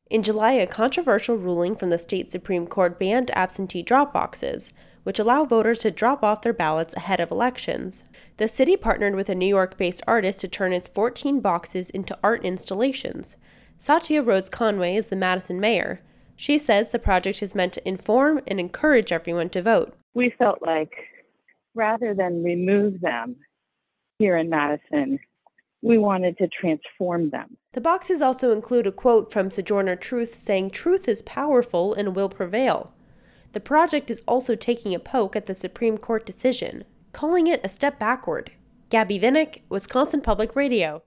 In July, a controversial ruling from the state Supreme Court banned absentee drop boxes, which allow voters to drop off their ballots ahead of elections. The city partnered with a New York-based artist to turn its 14 boxes into art installations. Satya Rhodes Conway is the Madison mayor. She says the project is meant to inform and encourage everyone to vote. We felt like rather than remove them here in Madison, we wanted to transform them. The boxes also include a quote from Sojourner Truth saying, "Truth is powerful and will prevail." The project is also taking a poke at the Supreme Court decision, calling it a step backward. Gabby Vinnick, Wisconsin Public Radio.